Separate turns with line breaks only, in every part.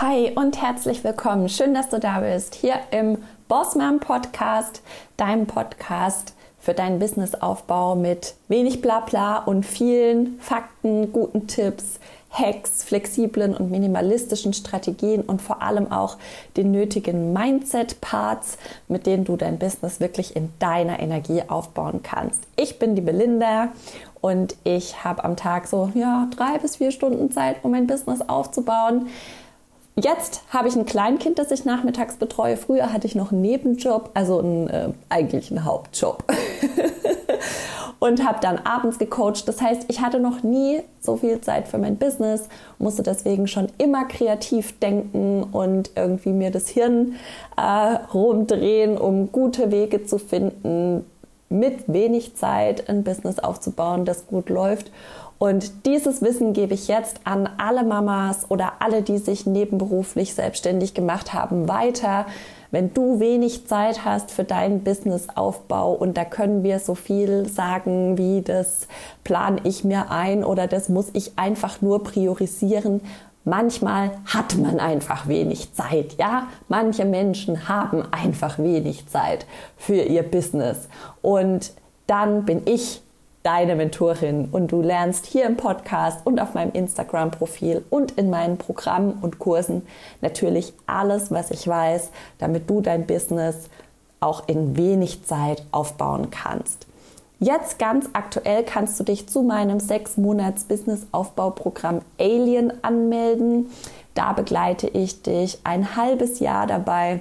Hi und herzlich willkommen. Schön, dass du da bist. Hier im Boss Mom Podcast, deinem Podcast für deinen Businessaufbau mit wenig Blabla und vielen Fakten, guten Tipps, Hacks, flexiblen und minimalistischen Strategien und vor allem auch den nötigen Mindset-Parts, mit denen du dein Business wirklich in deiner Energie aufbauen kannst. Ich bin die Belinda und ich habe am Tag so 3 bis 4 Stunden Zeit, um mein Business aufzubauen. Jetzt habe ich ein Kleinkind, das ich nachmittags betreue. Früher hatte ich noch einen Nebenjob, also eigentlich einen Hauptjob. Und habe dann abends gecoacht. Das heißt, ich hatte noch nie so viel Zeit für mein Business, musste deswegen schon immer kreativ denken und irgendwie mir das Hirn rumdrehen, um gute Wege zu finden, mit wenig Zeit ein Business aufzubauen, das gut läuft. Und dieses Wissen gebe ich jetzt an alle Mamas oder alle, die sich nebenberuflich selbstständig gemacht haben, weiter. Wenn du wenig Zeit hast für deinen Businessaufbau und da können wir so viel sagen wie das plane ich mir ein oder das muss ich einfach nur priorisieren. Manchmal hat man einfach wenig Zeit, ja? Manche Menschen haben einfach wenig Zeit für ihr Business und dann bin ich deine Mentorin und du lernst hier im Podcast und auf meinem Instagram-Profil und in meinen Programmen und Kursen natürlich alles, was ich weiß, damit du dein Business auch in wenig Zeit aufbauen kannst. Jetzt ganz aktuell kannst du dich zu meinem 6-Monats-Business-Aufbauprogramm Alien anmelden. Da begleite ich dich ein halbes Jahr dabei,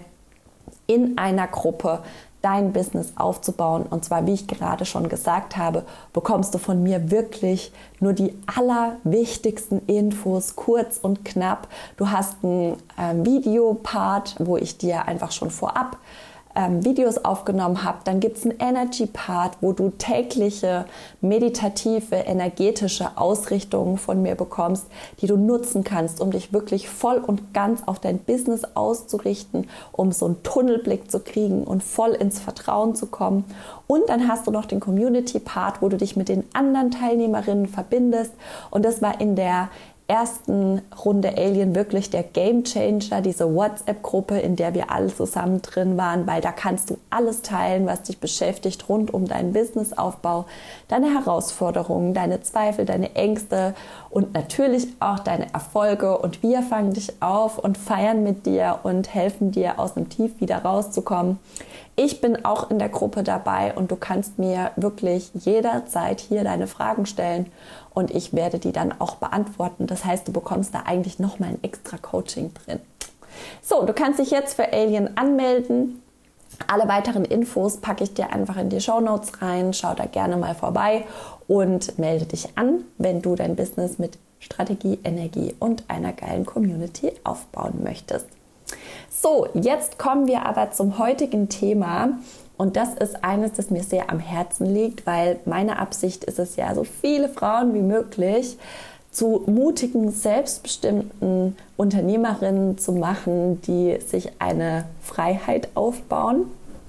in einer Gruppe dein Business aufzubauen. Und zwar, wie ich gerade schon gesagt habe, bekommst du von mir wirklich nur die allerwichtigsten Infos, kurz und knapp. Du hast einen Videopart, wo ich dir einfach schon vorab Videos aufgenommen habe. Dann gibt es einen Energy-Part, wo du tägliche meditative, energetische Ausrichtungen von mir bekommst, die du nutzen kannst, um dich wirklich voll und ganz auf dein Business auszurichten, um so einen Tunnelblick zu kriegen und voll ins Vertrauen zu kommen. Und dann hast du noch den Community-Part, wo du dich mit den anderen Teilnehmerinnen verbindest. Und das war in der ersten Runde Alien wirklich der Game Changer, diese WhatsApp-Gruppe, in der wir alle zusammen drin waren, weil da kannst du alles teilen, was dich beschäftigt rund um deinen Businessaufbau, deine Herausforderungen, deine Zweifel, deine Ängste und natürlich auch deine Erfolge. Und wir fangen dich auf und feiern mit dir und helfen dir, aus dem Tief wieder rauszukommen. Ich bin auch in der Gruppe dabei und du kannst mir wirklich jederzeit hier deine Fragen stellen und ich werde die dann auch beantworten. Das heißt, du bekommst da eigentlich nochmal ein extra Coaching drin. So, du kannst dich jetzt für Alien anmelden. Alle weiteren Infos packe ich dir einfach in die Shownotes rein. Schau da gerne mal vorbei und melde dich an, wenn du dein Business mit Strategie, Energie und einer geilen Community aufbauen möchtest. So, jetzt kommen wir aber zum heutigen Thema und das ist eines, das mir sehr am Herzen liegt, weil meine Absicht ist es ja, so viele Frauen wie möglich zu mutigen, selbstbestimmten Unternehmerinnen zu machen, die sich eine Freiheit aufbauen.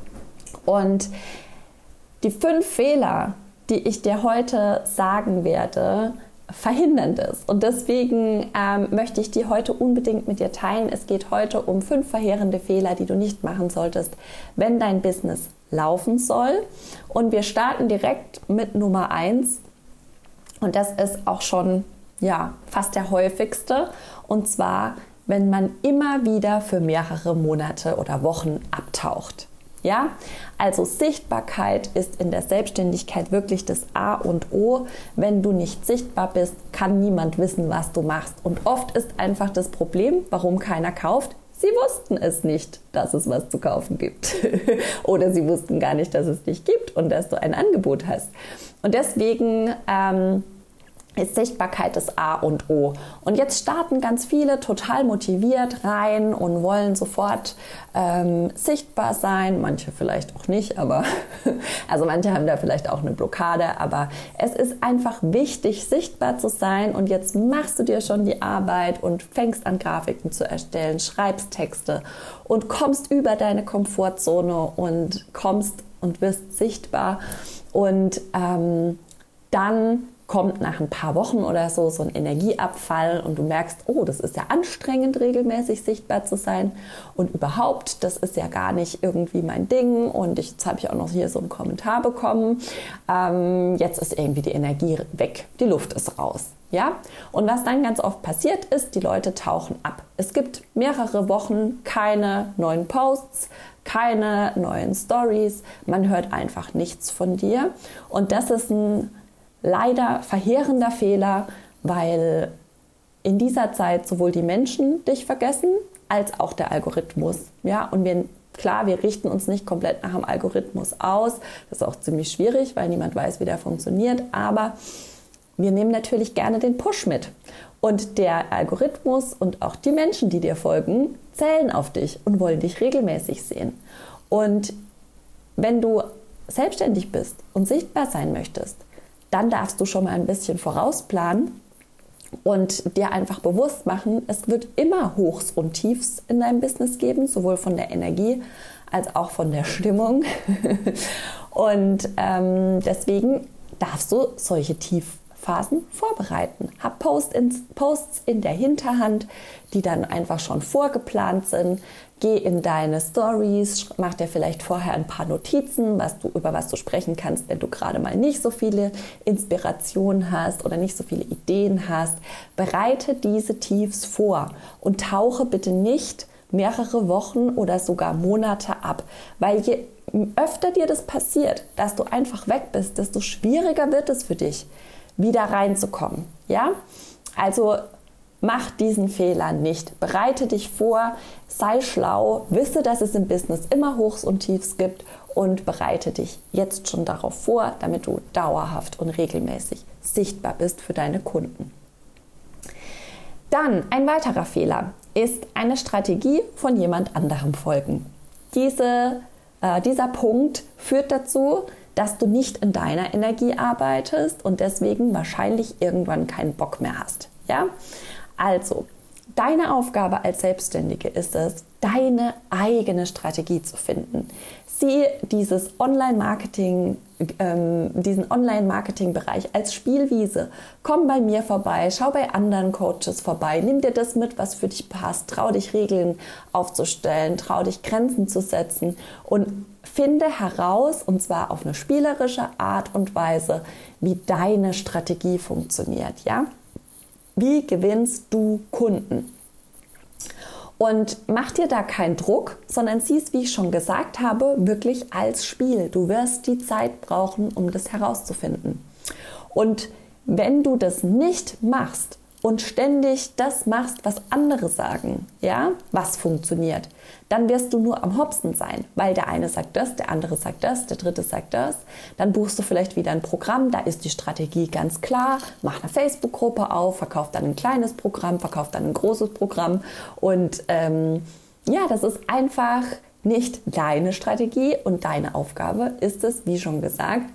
Und die 5 Fehler, die ich dir heute sagen werde, verhindern das. Und deswegen möchte ich die heute unbedingt mit dir teilen. Es geht heute um 5 verheerende Fehler, die du nicht machen solltest, wenn dein Business laufen soll. Und wir starten direkt mit Nummer 1. Und das ist auch schon fast der häufigste. Und zwar, wenn man immer wieder für mehrere Monate oder Wochen abtaucht. Ja, also Sichtbarkeit ist in der Selbstständigkeit wirklich das A und O. Wenn du nicht sichtbar bist, kann niemand wissen, was du machst. Und oft ist einfach das Problem, warum keiner kauft. Sie wussten es nicht, dass es was zu kaufen gibt. Oder sie wussten gar nicht, dass es dich gibt und dass du ein Angebot hast. Und deswegen ist Sichtbarkeit das A und O. Und jetzt starten ganz viele total motiviert rein und wollen sofort sichtbar sein. Manche vielleicht auch nicht, aber also manche haben da vielleicht auch eine Blockade. Aber es ist einfach wichtig, sichtbar zu sein. Und jetzt machst du dir schon die Arbeit und fängst an, Grafiken zu erstellen, schreibst Texte und kommst über deine Komfortzone und kommst und wirst sichtbar. Und dann kommt nach ein paar Wochen oder so ein Energieabfall und du merkst, oh, das ist ja anstrengend, regelmäßig sichtbar zu sein und überhaupt, das ist ja gar nicht irgendwie mein Ding und jetzt habe ich auch noch hier so einen Kommentar bekommen, jetzt ist irgendwie die Energie weg, die Luft ist raus. Ja? Und was dann ganz oft passiert ist, die Leute tauchen ab. Es gibt mehrere Wochen keine neuen Posts, keine neuen Stories, man hört einfach nichts von dir und das ist ein leider verheerender Fehler, weil in dieser Zeit sowohl die Menschen dich vergessen, als auch der Algorithmus. Ja? Und wir richten uns nicht komplett nach dem Algorithmus aus. Das ist auch ziemlich schwierig, weil niemand weiß, wie der funktioniert. Aber wir nehmen natürlich gerne den Push mit. Und der Algorithmus und auch die Menschen, die dir folgen, zählen auf dich und wollen dich regelmäßig sehen. Und wenn du selbstständig bist und sichtbar sein möchtest, dann darfst du schon mal ein bisschen vorausplanen und dir einfach bewusst machen, es wird immer Hochs und Tiefs in deinem Business geben, sowohl von der Energie als auch von der Stimmung. Und deswegen darfst du solche Tiefphasen vorbereiten. Hab Posts in der Hinterhand, die dann einfach schon vorgeplant sind. Geh in deine Stories, mach dir vielleicht vorher ein paar Notizen, über was du sprechen kannst, wenn du gerade mal nicht so viele Inspirationen hast oder nicht so viele Ideen hast. Bereite diese Tiefs vor und tauche bitte nicht mehrere Wochen oder sogar Monate ab, weil je öfter dir das passiert, dass du einfach weg bist, desto schwieriger wird es für dich, wieder reinzukommen. Ja? Also mach diesen Fehler nicht. Bereite dich vor, sei schlau, wisse, dass es im Business immer Hochs und Tiefs gibt und bereite dich jetzt schon darauf vor, damit du dauerhaft und regelmäßig sichtbar bist für deine Kunden. Dann ein weiterer Fehler ist eine Strategie von jemand anderem folgen. Dieser Punkt führt dazu, dass du nicht in deiner Energie arbeitest und deswegen wahrscheinlich irgendwann keinen Bock mehr hast. Ja? Also, deine Aufgabe als Selbstständige ist es, deine eigene Strategie zu finden. Sieh diesen Online-Marketing-Bereich als Spielwiese. Komm bei mir vorbei, schau bei anderen Coaches vorbei, nimm dir das mit, was für dich passt, trau dich Regeln aufzustellen, trau dich Grenzen zu setzen und finde heraus, und zwar auf eine spielerische Art und Weise, wie deine Strategie funktioniert, ja? Wie gewinnst du Kunden? Und mach dir da keinen Druck, sondern sieh es, wie ich schon gesagt habe, wirklich als Spiel. Du wirst die Zeit brauchen, um das herauszufinden. Und wenn du das nicht machst und ständig das machst, was andere sagen, ja, was funktioniert, dann wirst du nur am Hopsen sein, weil der eine sagt das, der andere sagt das, der dritte sagt das. Dann buchst du vielleicht wieder ein Programm, da ist die Strategie ganz klar, mach eine Facebook-Gruppe auf, verkauf dann ein kleines Programm, verkauf dann ein großes Programm und das ist einfach nicht deine Strategie und deine Aufgabe ist es, wie schon gesagt,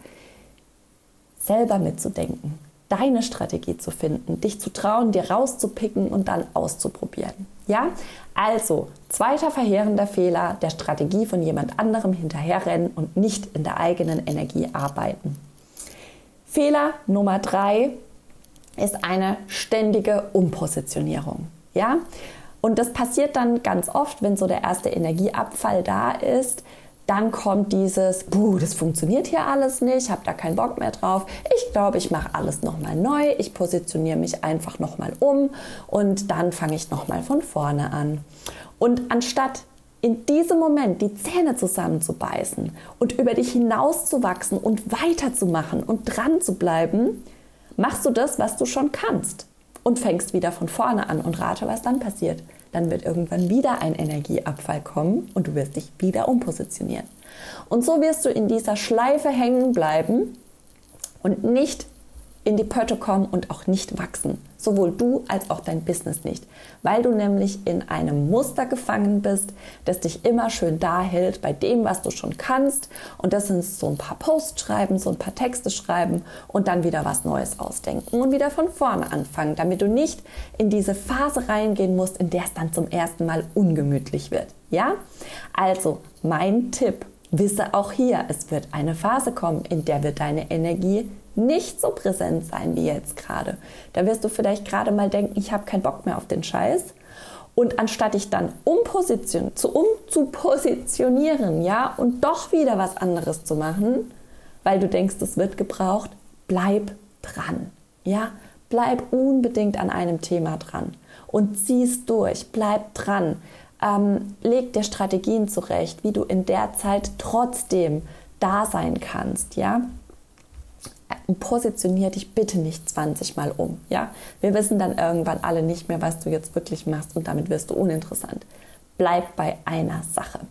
selber mitzudenken, deine Strategie zu finden, dich zu trauen, dir rauszupicken und dann auszuprobieren. Ja? Also, zweiter verheerender Fehler, der Strategie von jemand anderem hinterherrennen und nicht in der eigenen Energie arbeiten. Fehler Nummer 3 ist eine ständige Umpositionierung. Ja? Und das passiert dann ganz oft, wenn so der erste Energieabfall da ist. Dann kommt dieses, das funktioniert hier alles nicht, ich habe da keinen Bock mehr drauf. Ich glaube, ich mache alles nochmal neu, ich positioniere mich einfach nochmal um und dann fange ich nochmal von vorne an. Und anstatt in diesem Moment die Zähne zusammenzubeißen und über dich hinauszuwachsen und weiterzumachen und dran zu bleiben, machst du das, was du schon kannst und fängst wieder von vorne an und rate, was dann passiert. Dann wird irgendwann wieder ein Energieabfall kommen und du wirst dich wieder umpositionieren. Und so wirst du in dieser Schleife hängen bleiben und nicht in die Pötte kommen und auch nicht wachsen. Sowohl du als auch dein Business nicht. Weil du nämlich in einem Muster gefangen bist, das dich immer schön da hält bei dem, was du schon kannst. Und das sind so ein paar Posts schreiben, so ein paar Texte schreiben und dann wieder was Neues ausdenken und wieder von vorne anfangen, damit du nicht in diese Phase reingehen musst, in der es dann zum ersten Mal ungemütlich wird. Ja? Also mein Tipp, wisse auch hier, es wird eine Phase kommen, in der wird deine Energie nicht so präsent sein wie jetzt gerade. Da wirst du vielleicht gerade mal denken, ich habe keinen Bock mehr auf den Scheiß. Und anstatt dich dann zu positionieren, ja, und doch wieder was anderes zu machen, weil du denkst, es wird gebraucht, bleib dran, ja, bleib unbedingt an einem Thema dran und zieh's durch, bleib dran, leg dir Strategien zurecht, wie du in der Zeit trotzdem da sein kannst, ja. Positionier dich bitte nicht 20 Mal um. Ja? Wir wissen dann irgendwann alle nicht mehr, was du jetzt wirklich machst und damit wirst du uninteressant. Bleib bei einer Sache.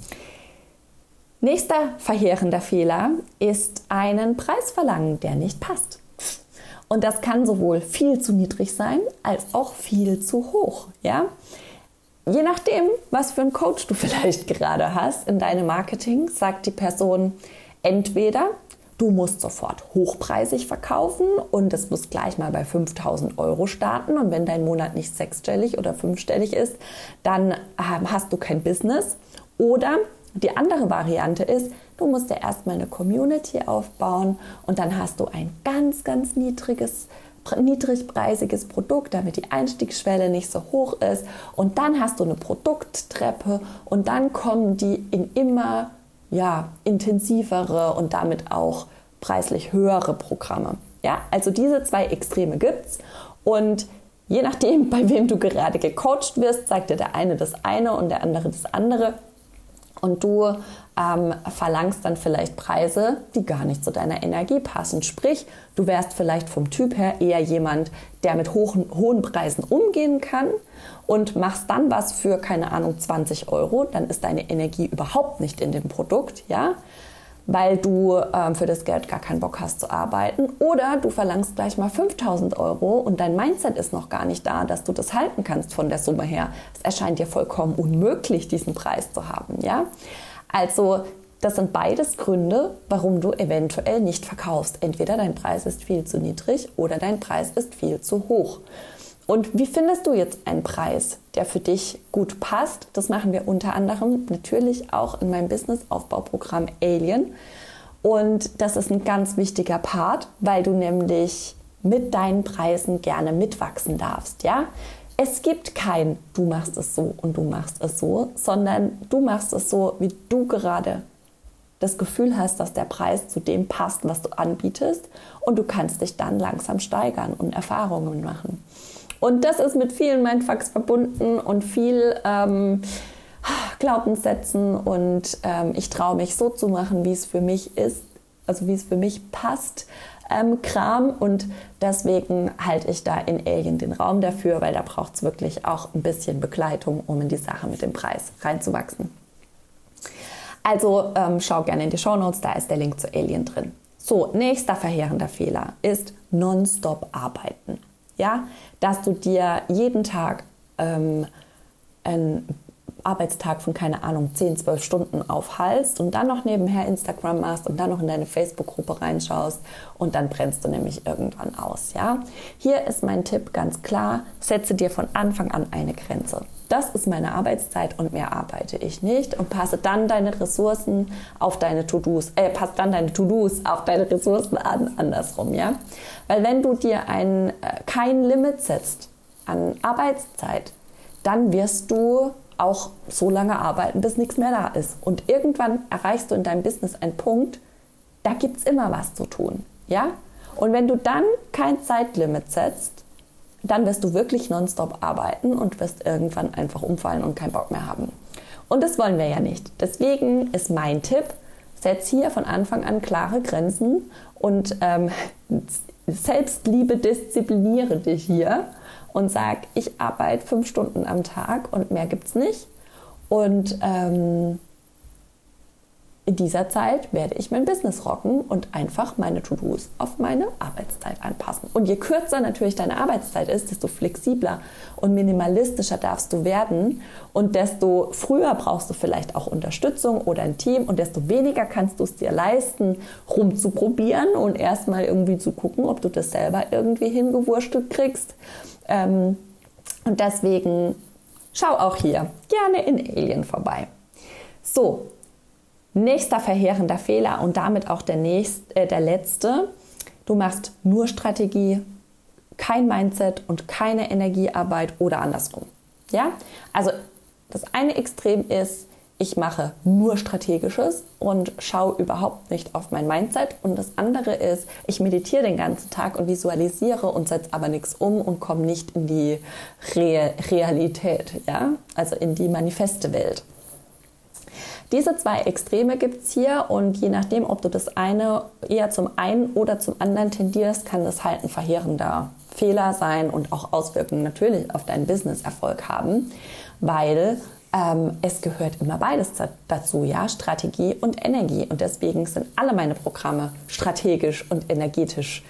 Nächster verheerender Fehler ist einen Preis verlangen, der nicht passt. Und das kann sowohl viel zu niedrig sein, als auch viel zu hoch. Ja? Je nachdem, was für einen Coach du vielleicht gerade hast in deinem Marketing, sagt die Person entweder, du musst sofort hochpreisig verkaufen und es muss gleich mal bei 5.000 € starten. Und wenn dein Monat nicht sechsstellig oder fünfstellig ist, dann hast du kein Business. Oder die andere Variante ist, du musst dir erstmal eine Community aufbauen und dann hast du ein ganz, ganz niedrigpreisiges Produkt, damit die Einstiegsschwelle nicht so hoch ist. Und dann hast du eine Produkttreppe und dann kommen die in immer intensivere und damit auch preislich höhere Programme. Ja, also diese zwei Extreme gibt's und je nachdem, bei wem du gerade gecoacht wirst, sagt dir der eine das eine und der andere das andere und du verlangst dann vielleicht Preise, die gar nicht zu deiner Energie passen. Sprich, du wärst vielleicht vom Typ her eher jemand, der mit hohen Preisen umgehen kann und machst dann was für, keine Ahnung, 20 €, dann ist deine Energie überhaupt nicht in dem Produkt, ja, weil du für das Geld gar keinen Bock hast zu arbeiten. Oder du verlangst gleich mal 5.000 € und dein Mindset ist noch gar nicht da, dass du das halten kannst von der Summe her. Es erscheint dir vollkommen unmöglich, diesen Preis zu haben, ja. Also das sind beides Gründe, warum du eventuell nicht verkaufst. Entweder dein Preis ist viel zu niedrig oder dein Preis ist viel zu hoch. Und wie findest du jetzt einen Preis, der für dich gut passt? Das machen wir unter anderem natürlich auch in meinem Business-Aufbauprogramm Alien. Und das ist ein ganz wichtiger Part, weil du nämlich mit deinen Preisen gerne mitwachsen darfst, ja? Es gibt kein du machst es so und du machst es so, sondern du machst es so, wie du gerade das Gefühl hast, dass der Preis zu dem passt, was du anbietest und du kannst dich dann langsam steigern und Erfahrungen machen. Und das ist mit vielen Mindfucks verbunden und viel Glaubenssätzen und ich traue mich so zu machen, wie es für mich ist, also wie es für mich passt, Kram und deswegen halte ich da in Alien den Raum dafür, weil da braucht es wirklich auch ein bisschen Begleitung, um in die Sache mit dem Preis reinzuwachsen. Also schau gerne in die Shownotes, da ist der Link zu Alien drin. So, nächster verheerender Fehler ist nonstop arbeiten. Ja, dass du dir jeden Tag einen Arbeitstag von, keine Ahnung, 10, 12 Stunden aufhalst und dann noch nebenher Instagram machst und dann noch in deine Facebook-Gruppe reinschaust und dann brennst du nämlich irgendwann aus. Ja? Hier ist mein Tipp ganz klar, setze dir von Anfang an eine Grenze. Das ist meine Arbeitszeit und mehr arbeite ich nicht und passe dann deine Ressourcen auf deine To-Dos, passe dann deine To-Dos auf deine Ressourcen an, andersrum, ja? Weil wenn du dir kein Limit setzt an Arbeitszeit, dann wirst du auch so lange arbeiten, bis nichts mehr da ist. Und irgendwann erreichst du in deinem Business einen Punkt, da gibt es immer was zu tun, ja? Und wenn du dann kein Zeitlimit setzt, dann wirst du wirklich nonstop arbeiten und wirst irgendwann einfach umfallen und keinen Bock mehr haben. Und das wollen wir ja nicht. Deswegen ist mein Tipp, setz hier von Anfang an klare Grenzen und Selbstliebe diszipliniere dich hier und sag, ich arbeite 5 Stunden am Tag und mehr gibt's nicht. Und in dieser Zeit werde ich mein Business rocken und einfach meine To-Dos auf meine Arbeitszeit anpassen. Und je kürzer natürlich deine Arbeitszeit ist, desto flexibler und minimalistischer darfst du werden und desto früher brauchst du vielleicht auch Unterstützung oder ein Team und desto weniger kannst du es dir leisten, rumzuprobieren und erstmal irgendwie zu gucken, ob du das selber irgendwie hingewurstelt kriegst. Und deswegen schau auch hier gerne in Alien vorbei. So, nächster verheerender Fehler und damit auch der letzte du machst nur Strategie, kein Mindset und keine Energiearbeit oder andersrum. Ja? Also das eine Extrem ist, ich mache nur Strategisches und schaue überhaupt nicht auf mein Mindset. Und das andere ist, ich meditiere den ganzen Tag und visualisiere und setze aber nichts um und komme nicht in die Realität, ja? Also in die manifeste Welt. Diese zwei Extreme gibt es hier und je nachdem, ob du das eine eher zum einen oder zum anderen tendierst, kann das halt ein verheerender Fehler sein und auch Auswirkungen natürlich auf deinen Business-Erfolg haben, weil es gehört immer beides dazu, ja, Strategie und Energie. Und deswegen sind alle meine Programme strategisch und energetisch.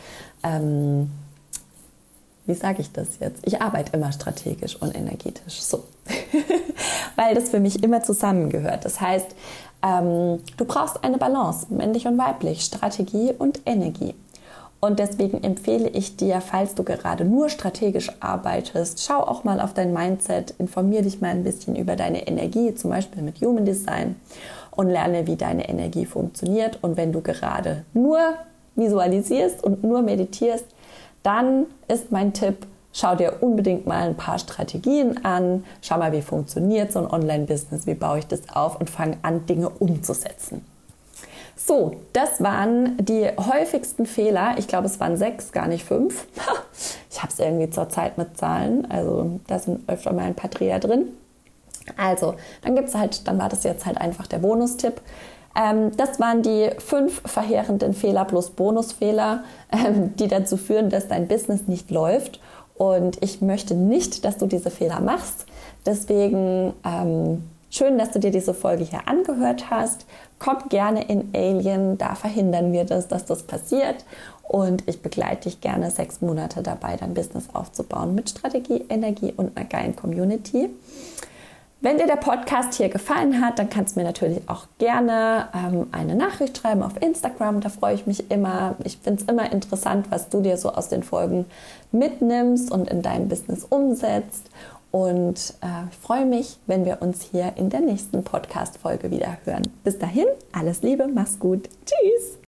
Wie sage ich das jetzt? Ich arbeite immer strategisch und energetisch, so. Weil das für mich immer zusammengehört. Das heißt, du brauchst eine Balance, männlich und weiblich, Strategie und Energie. Und deswegen empfehle ich dir, falls du gerade nur strategisch arbeitest, schau auch mal auf dein Mindset, informiere dich mal ein bisschen über deine Energie, zum Beispiel mit Human Design und lerne, wie deine Energie funktioniert. Und wenn du gerade nur visualisierst und nur meditierst, dann ist mein Tipp, schau dir unbedingt mal ein paar Strategien an, schau mal, wie funktioniert so ein Online-Business, wie baue ich das auf und fang an, Dinge umzusetzen. So, das waren die häufigsten Fehler. Ich glaube, es waren 6, gar nicht 5. Ich habe es irgendwie zur Zeit mit Zahlen, also da sind öfter mal ein paar Dreher drin. Also, dann war das jetzt halt einfach der Bonustipp. Das waren die 5 verheerenden Fehler plus Bonusfehler, die dazu führen, dass dein Business nicht läuft. Und ich möchte nicht, dass du diese Fehler machst. Deswegen schön, dass du dir diese Folge hier angehört hast. Komm gerne in Alien, da verhindern wir das, dass das passiert. Und ich begleite dich gerne 6 Monate dabei, dein Business aufzubauen mit Strategie, Energie und einer geilen Community. Wenn dir der Podcast hier gefallen hat, dann kannst du mir natürlich auch gerne eine Nachricht schreiben auf Instagram. Da freue ich mich immer. Ich finde es immer interessant, was du dir so aus den Folgen mitnimmst und in deinem Business umsetzt. Und ich freue mich, wenn wir uns hier in der nächsten Podcast-Folge wieder hören. Bis dahin, alles Liebe, mach's gut. Tschüss!